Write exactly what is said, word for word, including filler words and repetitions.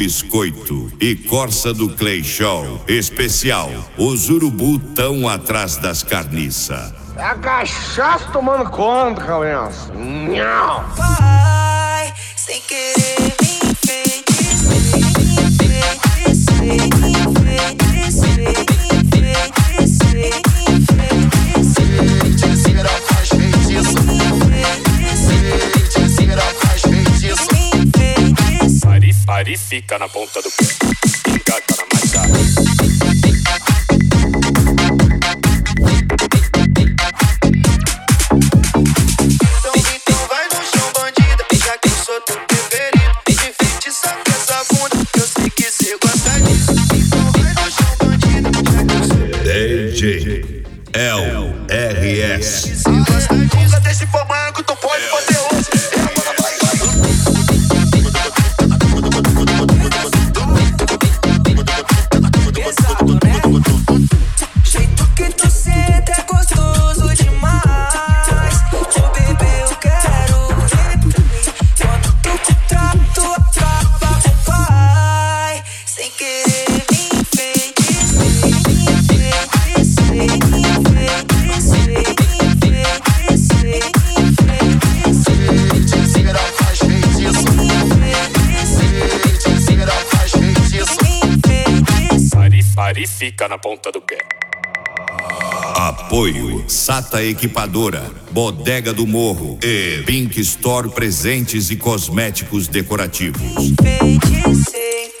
Biscoito e Corsa do Clay Show. Especial, os urubu tão atrás das carniças. É a cachaça tomando conta, criança. Não. Vai, sem querer me enfeitiçar, me enfeitiçar, me Pari fica na ponta do pé, engata na massa. Então, então vai no chão, bandida, já que eu sou teu preferido. Me enfeitiça com essa bunda, eu sei que cê gosta disso. Então vai no chão, bandida, já que eu sou D J L R S. Se gosta disso, desse formato que tu pode fazer hoje. jeito que tu senta é gostoso demais. Ô bebê, eu quero ver. Quando tu te trato, a tropa vai. Sem querer me enfeitiçar, me enfeitiçar, me enfeitiçar, me enfeitiçar. Faz feitiço, faz feitiço. Pari, pari fica na ponta do pé. Apoio Sata Equipadora, Bodega do Morro e Pink Store Presentes e Cosméticos Decorativos. Enfeitiçar.